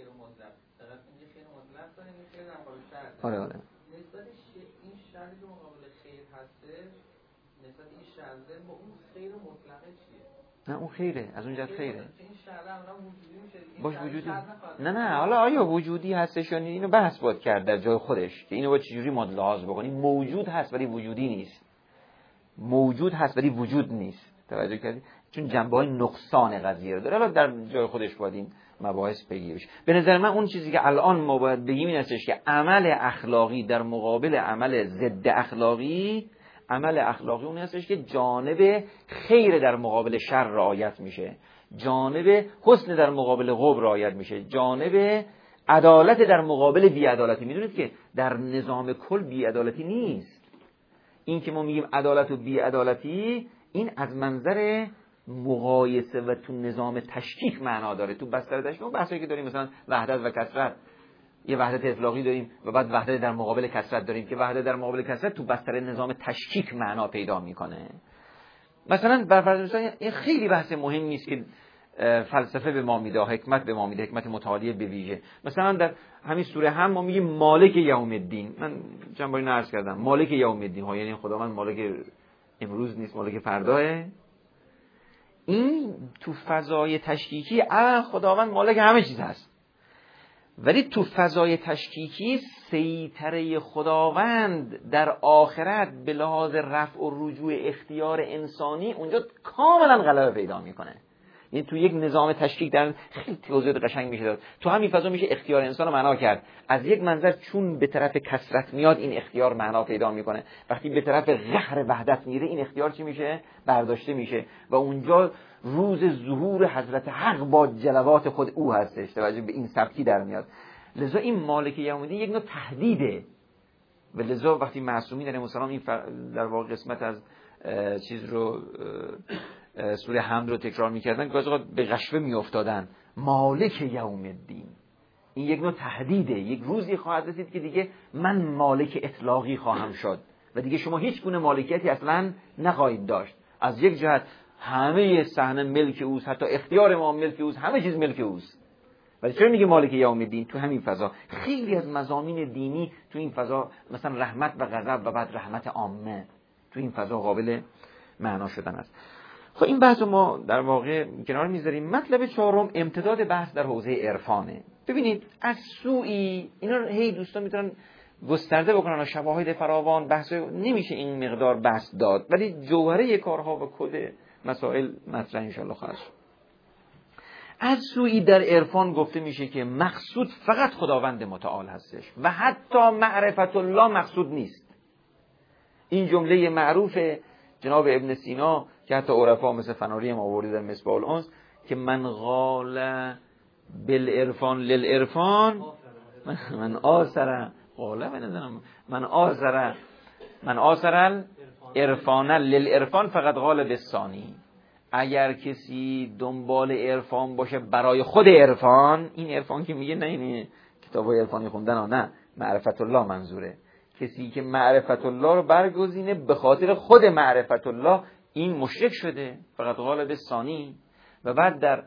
آره آره نسبت این شر که مقابل خیر هسته، نسبت این شر با اون خیر مطلقه چیه؟ نه اون خیره، از اون جهت خیره. این شر الان وجودی میشه، باش وجودی نه نه حالا آیا وجودی هستش یا نه اینو بحث باید کرد در جای خودش که اینو باید چجوری ما لحاظ بکنیم. موجود هست ولی وجودی نیست، موجود هست ولی وجود نیست، توجه کردید؟ چون جنبه‌های نقصان قضیه رو داره. حالا در جای خودش باید این مباحث پیگیری بشه. به نظر من اون چیزی که الان ما باید بگیم این هستش که عمل اخلاقی در مقابل عمل ضد اخلاقی، عمل اخلاقی اون هستش که جانب خیر در مقابل شر رعایت میشه، جانب حسن در مقابل قبح رعایت میشه، جانب عدالت در مقابل بی‌عدالتی. میدونید که در نظام کل بی‌عدالتی نیست. این که ما میگیم عدالت و بی‌عدالتی این از منظر مقایسه و تو نظام تشکیک معنا داره. تو بستر تشکیک اون بحثایی که داریم مثلا وحدت و کثرت، یه وحدت اطلاقی داریم و بعد وحدت در مقابل کثرت داریم که وحدت در مقابل کثرت تو بستر نظام تشکیک معنا پیدا میکنه. مثلا بر فرض مثال این خیلی بحث مهمی است که فلسفه به ما میده، حکمت به ما میده، حکمت متعالیه به ویژه. مثلا در همین سوره هم ما میگیم مالک یوم الدین. من چند بار عرض کردم مالک یوم الدین ها یعنی خداوند مالک امروز نیست، مالک فرداه. این تو فضای تشکیکی اه خداوند مالک همه چیز هست، ولی تو فضای تشکیکی سیطره خداوند در آخرت به لحاظ رفع و رجوع اختیار انسانی اونجا کاملا غلبه پیدا میکنه. یعنی تو یک نظام تشکیک در خیلی توضیحات قشنگ میشه داد. تو همین فضا میشه اختیار انسان رو معنا کرد. از یک منظر چون به طرف کثرت میاد این اختیار معنا پیدا میکنه، وقتی به طرف قهر وحدت میره این اختیار چی میشه؟ برداشته میشه و اونجا روز ظهور حضرت حق با جلوات خود او هستش. توجه به این سبکی در میاد. لذا این مالک یوم الدین یک نوع تهدیده و لذا وقتی معصومین علیهم السلام این در واقع قسمت از چیز رو سوره حمد رو تکرار میکردن گاهی اوقات به غشوه میافتادن. مالک یوم الدین این یک نوع تهدیده. یک روزی خواهد رسید که دیگه من مالک اطلاقی خواهم شد و دیگه شما هیچ گونه مالکیتی اصلا نخواهید داشت. از یک جهت همه صحنه ملک اوست، حتی اختیار ما ملک اوست، همه چیز ملک اوست. ولی چرا میگه مالک یوم الدین؟ تو همین فضا خیلی از مضامین دینی تو این فضا، مثلا رحمت و غضب و بعد رحمت عامه، تو این فضا قابل معنا شدن است. خب این بحث رو ما در واقع کنار میذاریم. مطلب چهارم امتداد بحث در حوزه عرفانه. ببینید از سوی اینا رو هی دوستان میتونن گسترده بکنن و شواهد فراوان بحث، نمیشه این مقدار بحث داد، ولی جوهره کارها و کد مسائل مطرح ان شاء الله خواهد شد. از سوی در عرفان گفته میشه که مقصود فقط خداوند متعال هستش و حتی معرفت الله مقصود نیست. این جمله معروف جناب ابن سینا که حتی عرفا مثل فناری هم آورده در مصباح الانس که من قال بالعرفان للعرفان من آثر قال من من آثر من آثر العرفان للعرفان فقط قال بالثانی. اگر کسی دنبال عرفان باشه برای خود عرفان، این عرفان که میگه نه این کتابای عرفانی خوندن ها، نه، معرفت الله منظوره. کسی که معرفت الله رو برگزینه به خاطر خود معرفت الله، این مشرک شده، فقط قال بالثانی. و بعد در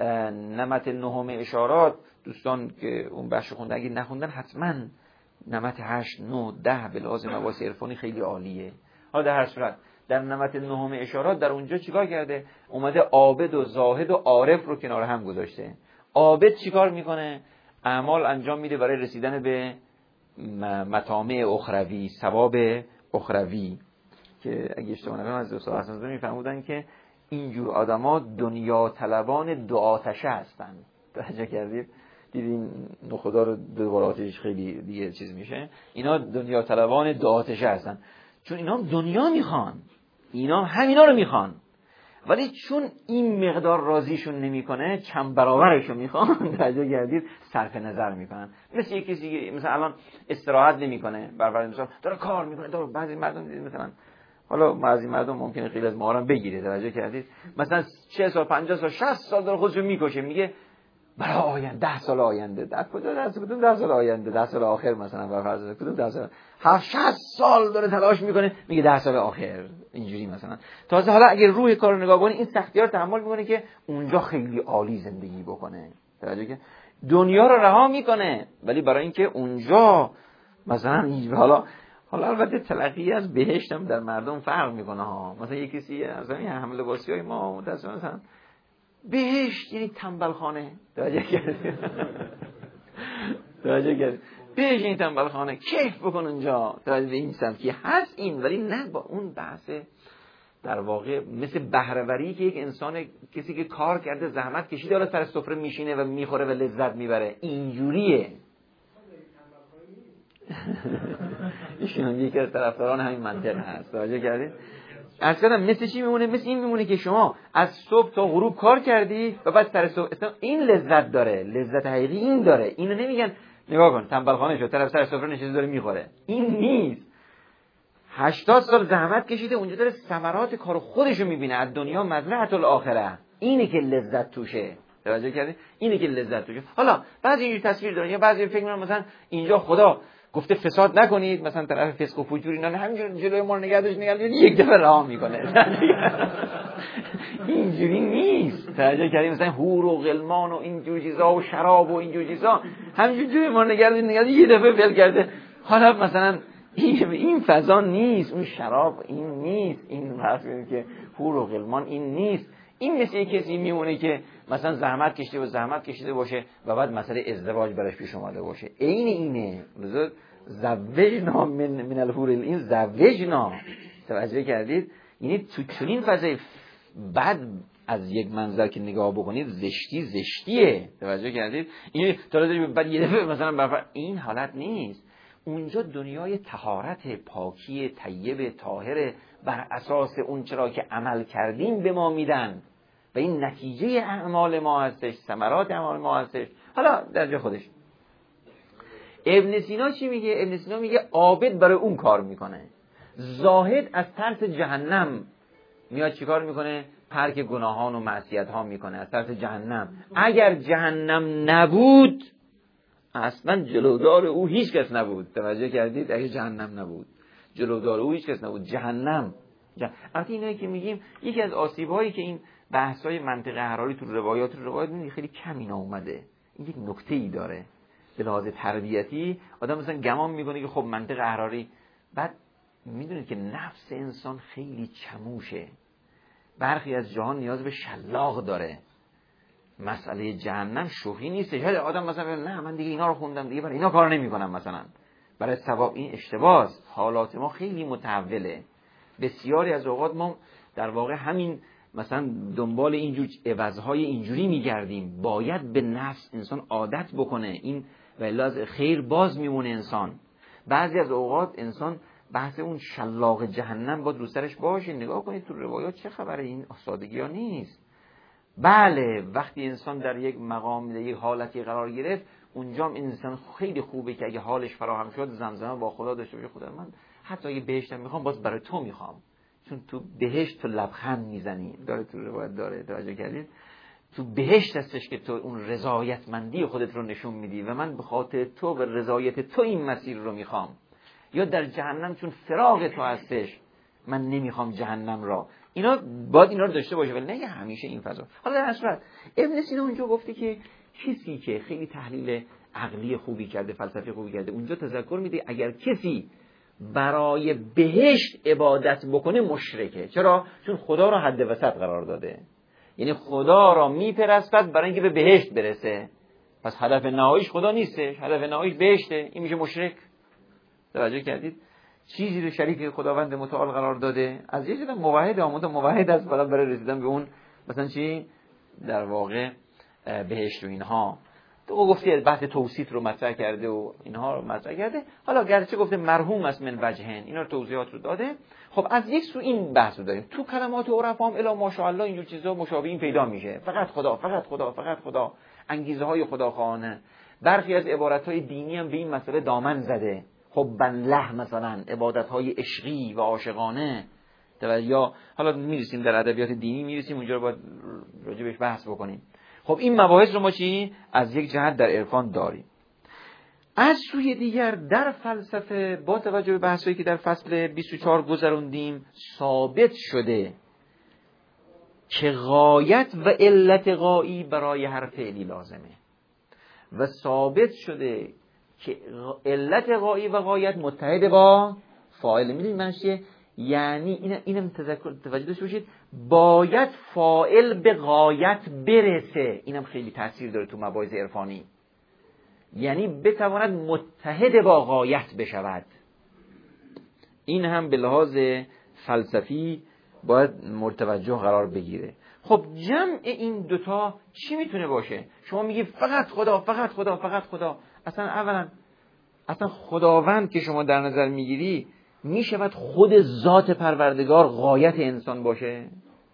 نمط نهم اشارات، دوستان که اون بخش خوندن اگه نخوندن حتما نمط هشت نه ده به لحاظ مباحث عرفانی خیلی عالیه. حالا در هر صورت در نمط نهم اشارات در اونجا چیکار کرده؟ اومده عابد و زاهد و عارف رو کنار هم گذاشته. عابد چیکار میکنه؟ اعمال انجام میده برای رسیدن به مطامع اخروی، ثواب اخروی، که اگه اشتباه نکنم از دوستان حسن میفهمودن که اینجور آدما دنیا طلبان دو آتشه هستن. توجه کردید؟ دیدین نخدا رو دوباره آتش خیلی دیگه چیز میشه. اینا دنیا طلبان دو آتشه هستن، چون اینا دنیا میخوان، اینا همینا رو میخوان، ولی چون این مقدار راضیشون نمیکنه چند برابرشو میخوان. توجه کردید؟ صرف نظر میکنن. مثل یک کسی مثلا الان استراحت نمیکنه، برابر مثلا داره کار میکنه، داره بعضی مردم دیدید مثلا، حالا بعضی مردم ممکنه خیلی از ما رو بگیره، توجه کردید؟ مثلا چهل سال پنجاه سال شصت سال داره خودشو میکشه، میگه برای آینده ده سال آینده، در کجا ده سال کدوم ده سال آینده، ده سال آخر مثلا بر فرض کدوم ده سال، هفت شصت سال داره تلاش میکنه، میگه ده سال آخر، اینجوری مثلا. تازه حالا اگه روح کارو نگاه کنی این سختی‌ها رو تحمل میکنه که اونجا خیلی عالی زندگی بکنه. توجه که دنیا رو رها میکنه ولی برای اینکه اونجا مثلا اینجا حالا حالا البته تلقی از بهشت هم در مردم فرق میکنه ها. مثلا یه کسی مثلا این حمله واسیای ما متأسفانه مثلا بهشت یعنی تنبل خانه، توجه کردید؟ توجه کردید؟ بهشت یعنی تنبل خانه، کیف بکن اونجا، توجه به این سمتی هست این، ولی نه با اون بحث در واقع مثل بهره‌وری که یک انسان کسی که کار کرده زحمت کشیده حالا سر سفره میشینه و میخوره و لذت میبره، اینجوریه. ایشون یکی از طرفداران همین منطق هست. توجه کردید؟ اصلا مثل چی میمونه؟ مثل این میمونه که شما از صبح تا غروب کار کردی و بعد سر صبح این لذت داره، لذت حقیقی این داره. اینو نمیگن نگاه کن تنبلخانه شد طرف سر سفره نشسته داره میخوره، این نیست. هشتاد سال زحمت کشیده اونجا داره ثمرات کار خودشو میبینه. از دنیا مزرعه الاخره، اینه که لذت توشه. توجه کردی؟ اینه که لذت توشه. حالا بعضی اینجوری تصویر دارن یا بعضی فکر میکنن مثلا اینجا خدا گفته فساد نکنید، مثلا طرف فسق و فجور اینا همینجوری جلوی ما نگه داشت نگه داشت یک دفعه رها میکنه. اینجوری نیست. توجه کردید؟ مثلا حور و غلمان و اینجور چیزا و شراب و اینجور چیزا همینجوری جلوی ما نگه داشت نگه داشت یه دفعه ول کرده. حالا مثلا این این فضا نیست، اون شراب این نیست، این حرفی که حور و غلمان این نیست. این مثل کسی میمونه که مثلا زحمت کشیده و زحمت کشیده باشه و بعد مسئله ازدواج براش پیش اومده باشه. عین اینه. لذا زوجنا من من الحور این زوجنا. توجه کردید؟ یعنی تو چنین فضای بعد از یک منظر که نگاه بکنید زشتی زشتیه. توجه کردید؟ این تا بعد یه دفعه مثلا برفر این حالت نیست. اونجا دنیای طهارت، پاکی، طیب، طاهر، بر اساس اون چرا که عمل کردیم به ما میدن و این نتیجه اعمال ما هستش، ثمرات اعمال ما هستش. حالا در جای خودش ابن سینا چی میگه؟ ابن سینا میگه عابد برای اون کار میکنه، زاهد از ترس جهنم میاد چی کار میکنه؟ ترک گناهان و معصیت ها میکنه از ترس جهنم. اگر جهنم نبود اصلا جلودار او هیچ کس نبود. توجه کردید؟ اگه جهنم نبود جلودار او هیچ کس نبود. جهنم البته اینایی که میگیم یکی از آسیب‌هایی که این بحث‌های منطق احراری تو روایات رو روایات خیلی کم اینا اومده. این یک نکته‌ای داره. به لحاظ تربیتی آدم مثلا گمان میکنه که خب منطق احراری، بعد میدونید که نفس انسان خیلی چموشه، برخی از جهان نیاز به شلاق داره. مسئله جهنم شوخی نیست. شاید آدم مثلا نه من دیگه اینا رو خوندم دیگه برای اینا کار نمی‌کنم، مثلا برای ثواب. این اشتباهه. حالات ما خیلی متحوله. بسیاری از اوقات ما در واقع همین مثلا دنبال اینجور عوضهای اینجوری میگردیم. باید به نفس انسان عادت بکنه، این ولی از خیر باز میمونه انسان. بعضی از اوقات انسان بحث اون شلاق جهنم باید رو سرش باشه. نگاه کنید تو روایات چه خبره، این سادگی ها نیست. بله وقتی انسان در یک مقام در یک حالتی قرار گرفت، اونجا هم انسان خیلی خوبه که اگه حالش فراهم شد زمزمه با خدا داشته باشه، خدا من حتی اگه بهشتم میخوام باز برای تو میخوام، چون تو بهشت تو لبخند میزنی. داره تو روایت داره، توجه کردید؟ تو بهشت هستش که تو اون رضایتمندی خودت رو نشون میدی و من به خاطر تو و رضایت تو این مسیر رو میخوام. یا در جهنم چون فراغ تو هستش من نمیخوام جهنم را. اینا باید اینا رو داشته باشه، ولی نه همیشه این فضا. حالا در اصل ابن سینا اونجا گفته که کسی که خیلی تحلیل عقلی خوبی کرده، فلسفی خوبی کرده، اونجا تذکر میده اگر کسی برای بهشت عبادت بکنه مشرکه. چرا؟ چون خدا را حد وسط قرار داده، یعنی خدا را میپرستد برای اینکه به بهشت برسه. پس هدف نهاییش خدا نیستش، هدف نهاییش بهشته. این میشه مشرک. توجه کردید؟ چیزی رو شریک خداوند متعال قرار داده. از یه جهت موحد آمده موحد است فقط برای رسیدن به اون مثلا چی در واقع بهشت و اینها. تو گفتی بحث توصیف رو مطرح کرده و اینها رو مطرح کرده. حالا گرچه گفته مرحوم است من وجهن، اینا رو توضیحات رو داده. خب از یک سو این بحث رو داریم. تو کلمات عرفا هم الا ماشاءالله اینجور چیزا مشابه پیدا میشه. فقط خدا، فقط خدا، فقط خدا. انگیزه های خداخواهانه. برخی از عبارت های دینی هم به این مسئله دامن زده. خب بنله مثلا عبادت های عشقی و عاشقانه. یا حالا میرسیم در ادبیات دینی میرسیم اونجا رو باید راجع بهش بحث بکنیم. خب این مباحث رو ما چی از یک جهت در عرفان داریم. از سوی دیگر در فلسفه با توجه به بحثایی که در فصل بیست و چهار گذروندیم ثابت شده که غایت و علت غایی برای هر فعلی لازمه و ثابت شده که علت غایی و غایت متحد با فاعل. میدونید معنیش چیه؟ یعنی این اینم تذکر توجه داشته باشید، باید فاعل به غایت برسه. اینم خیلی تاثیر داره تو مباحث عرفانی، یعنی بتواند متحد با غایت بشود. این هم به لحاظ فلسفی باید مرتوجه قرار بگیره. خب جمع این دوتا چی میتونه باشه؟ شما میگی فقط خدا، فقط خدا، فقط خدا. اصلا اولا اصلا خداوند که شما در نظر میگیری میشود خود ذات پروردگار غایت انسان باشه؟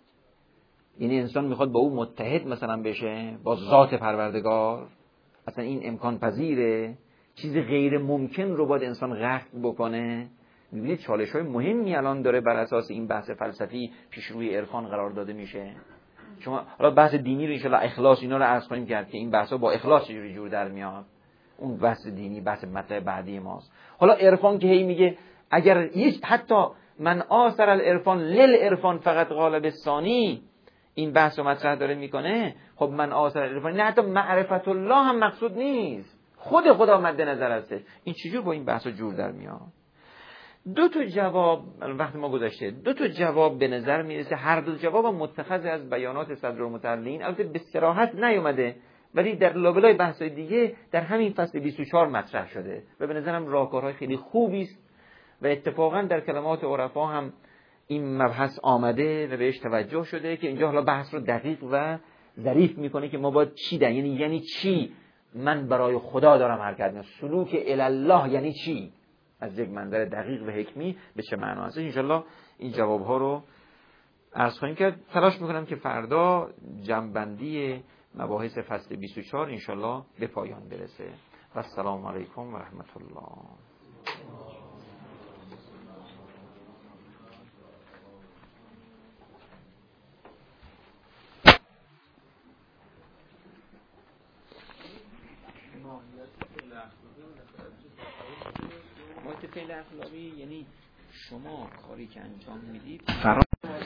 یعنی انسان میخواد با او متحد مثلا بشه با ذات پروردگار؟ اصلا این امکان پذیره؟ چیز غیر ممکن رو باید انسان قصد بکنه؟ میبینید چالش های مهمی الان داره بر اساس این بحث فلسفی پیش روی عرفان قرار داده میشه. شما حالا بحث دینی رو انشالله اخلاص اینا رو عرض خواهیم کرد که این بحثا با اخلاص چجوری جور در میاد. اون بحث دینی بحث مطلب بعدی ماست. حالا عرفان که هی میگه اگر هیچ حتی من آثر العرفان للعرفان فقط غالب الثانی این بحث رو مطرح داره میکنه. خب من آثر العرفان نه حتی معرفت الله هم مقصود نیست، خود خدا مد نظر هستش. این چجور با این بحث جور در میاد؟ دو تا جواب وقت ما گذشته، دو تا جواب به نظر میرسه. هر دو جواب هم متخذ از بیانات صدرالمتعلین، البته به صراحت نیومده ولی در لابلای بحث‌های دیگه در همین فصل بیست و چهار مطرح شده و به نظرم راهکارهای خیلی خوبی است و اتفاقا در کلمات عرفا هم این مبحث آمده و بهش توجه شده که اینجا حالا بحث رو دقیق و ظریف میکنه که ما باید چی در یعنی یعنی چی من برای خدا دارم حرکت میکنم، سلوک الی الله یعنی چی، از یک منظر دقیق و حکمی به چه معنا هست. ان شاءالله این جواب ها رو عرض خواهیم کرد. تلاش میکنم که فردا جمع‌بندی مباحث فصل بیست و چهار ان شاءالله به پایان برسه. و السلام علیکم و رحمت الله. ماهیت فعل اخلاقی یعنی شما کاری که انجام میدید فرا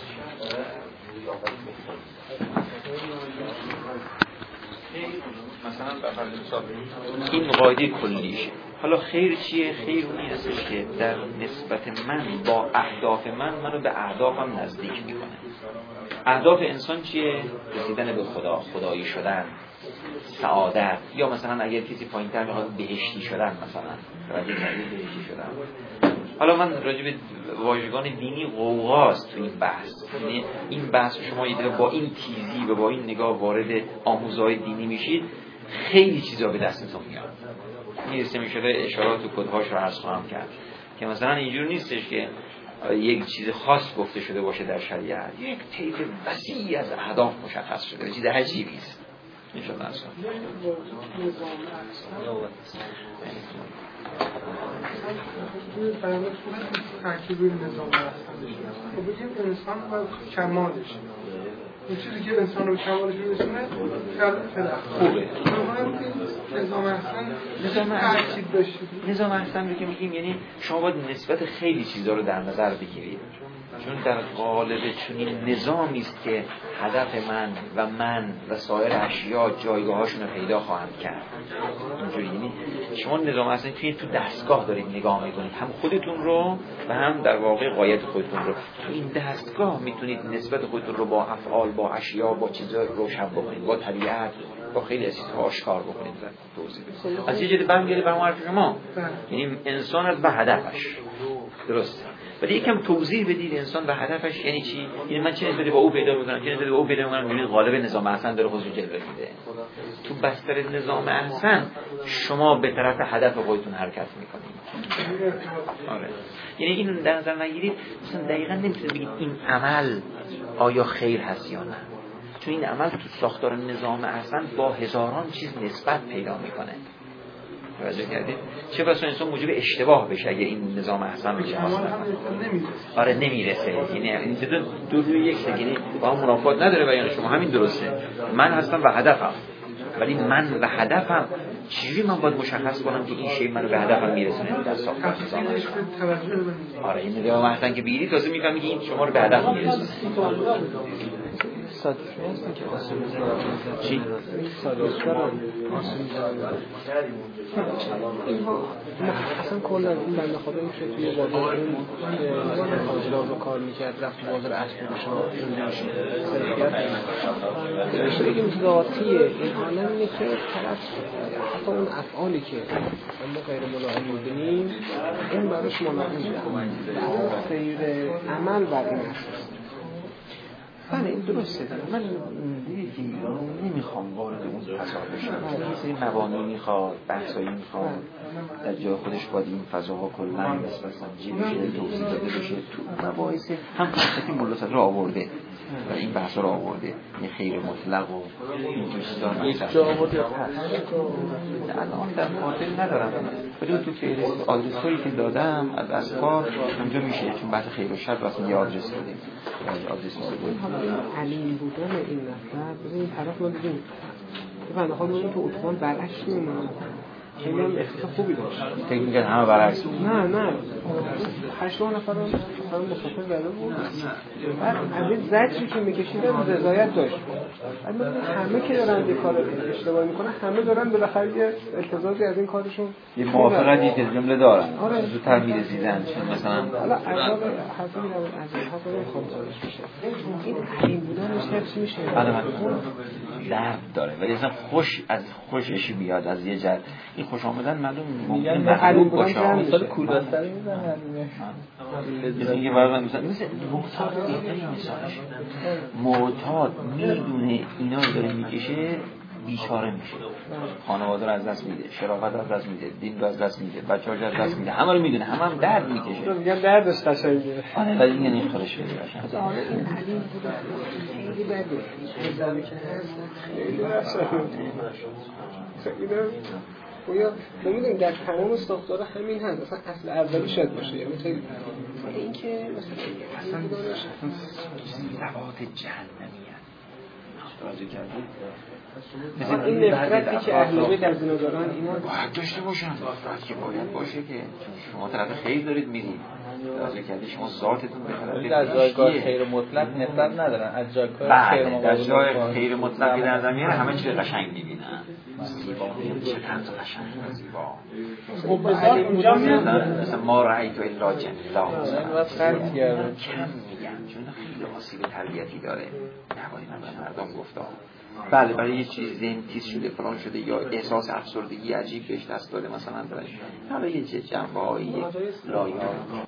مثلا به فرض مثال این قاعده کلیشه. حالا خیر چیه؟ خیر اونی هستش که در نسبت من با اهداف من منو به اهدافم نزدیک میکنه. اهداف انسان چیه؟ رسیدن به خدا، خدایی شدن، سعادت، یا مثلا اگر کسی پایین‌تر میخواد بهشتی شدن، مثلا راجع به بهشتی شدن. حالا من راجع به واژگان دینی غوغاست تو این بحث، یعنی این بحث شما یه با این تیزی و با این نگاه وارد آموزهای دینی میشید خیلی چیزا به دستتون میاد. میرسه میشه اشارات و کدهاش رو عرض خواهم کرد که مثلا اینجور نیستش که یک چیز خاص گفته شده باشه در شریعت، یک طیف وسیعی از اهداف مشخص شده، چیز عجیبی است. انشاءالله اصلا ترکیب نظام هستش. خب بگیم انسان و کمالش، این چیزی که انسان رو کمالش میرسونه خیلی خوبه. نظام احسن نظام احسن نظام احسن رو که میگیم یعنی شما باید نسبت خیلی چیزا رو در نظر بگیرید، چون در قالب چنین نظامی است که هدف من و من و سایر اشیا جایگاهاشون رو پیدا خواهند کرد. اینجوری یعنی شما نظام اصلا توی تو دستگاه دارید نگاه میکنید، هم خودتون رو و هم در واقع غایت خودتون رو. تو این دستگاه میتونید نسبت خودتون رو با افعال، با اشیا، با چیزا روشن بکنید، با طبیعت، با خیلی از چیزها آشکار بکنید و توضیح بدید. از یه جهت برمیگرده به حرف شما، یعنی انسان از به هدفش. درسته. ولی یکم توضیح بدید انسان و هدفش یعنی چی؟ یعنی من چه نسبتی با او پیدا میکنم، چه نسبتی با او پیدا میکنم، میبینید غالب نظام احسن داره خودش جلوه میده. تو بستر نظام احسن شما به طرف هدف خودتون حرکت میکنید. آره. یعنی این در نظر نگیرید مثلا دقیقاً نمیتونید بگید این عمل آیا خیر هست یا نه. چون این عمل تو ساختار نظام احسن با هزاران چیز نسبت پیدا میکنه. توجه کردید؟ چه بسا انسان موجب اشتباه بشه اگه این نظام احسن بشه. آره نمیرسه. یعنی این دو, دو روی یک سه، یعنی با هم منافات نداره بیان شما. همین درسته، من هستم و هدفم، ولی من و هدفم چجوری من باید مشخص کنم که این شی منو به هدفم میرسونه در ساختار نظام احسن. آره این نظام احسن که بگیرید تازه میفهمی که این شما رو به هدف میرسونه. صادقی هستن که آسیب میزنن. چی؟ صادقی دارن آسیب میزنن. اینها اصلا کلا این بنده خدا این که توی بازار این که تاجرها رو کار میکرد رفت بازار اصلی شما اونجا شد سرفیت این شده که ذاتیه این عالم اینه که طرف حتی اون افعالی که ما غیر ملاحظ میبینیم این براش ملاحظ در سیر عمل بر این اساس. بله این درسته. من دیگه نمیخوام وارد اون فضا بشم. یه سری مبانی میخواد، بحثایی میخواد، در جای خودش باید این فضاها کلا نسبت سنجی بشه، توضیح داده بشه. تو مباحث هم خصوصی مولا صدر آورده و این بحثا رو آورده، این خیر مطلق و این چیزا یک جا آورده هست. الان در خاطر ندارم، ولی تو فهرست آدرس هایی که دادم از اسکار اونجا میشه، چون بحث خیر و شر واسه یه آدرس بدیم. آدرس میشه. علیم بودن این نفر ببین طرف ما دیدیم که بنده خدا این تو اتوبان برعکس میمونه. خیلی هم احساس خوبی داشت. فکر می‌کرد همه برعکس. نه نه هشت نفر هم مسافر زده بود. بعد از این زجری که می‌کشیدن رضایت داشت. بعد همه که دارن یه کار اشتباه می‌کنن همه دارن بالاخره یه التزامی از این کارشون یه موافقتی از جمله دارن. آره زودتر می‌رسیدن چون مثلا حالا عذاب حسابی رو از این حساب خود داشت میشه. این علیم بودنش حفظ میشه. بله من درد داره ولی اصلا خوش از خوشش بیاد از یه جد این خوش آمدن معلوم ممکنه محبوب باشه. مثلا کولبستری میزنن مثل که برای مثلا مثل معتاد دیگه مثالش معتاد میدونه اینا رو داره میکشه بیچاره میشه، خانواده رو از دست میده، شرافت رو از دست میده، دین رو از دست میده، بچه‌ها رو از دست میده، همه رو میدونه، همه هم درد میکشه. میگن دردش قشنگه. آره ولی میگن این خارش بده باشه. آره این علیم بوده خیلی بده. عذابی که هست خیلی وحشتناکه. خیلی گویا ما می‌دونیم در تمام ساختار همین هست، مثلا اصل اولی شاید باشه، یعنی خیلی این که مثلا اصلا زبات جهنمی هست. توجه کردید؟ مثلا این نفرتی که اهل بیت از اینا دارن اینا باید داشته باشن، باید که باید باشه که شما طرف خیر دارید میرید، توجه کردید شما ذاتتون به طرف از جایگاه خیر مطلق نفرت ندارن، از جایگاه خیر مقابل در جای خیر مطلق در نظر میاره همه چیز قشنگ میبینن، زیبا میبینن، چقدر قشنگ و زیبا. خب بذار اونجا میاد مثلا ما رأیت الا جنلا مثلا کم میگن چون خیلی آسیب تربیتی داره، نباید من به مردم گفتم بله برای یه چیز ذهن تیز شده فلان شده یا احساس افسردگی عجیب بهش دست داده مثلا داره، حالا یه جنبه‌ای لایه‌ای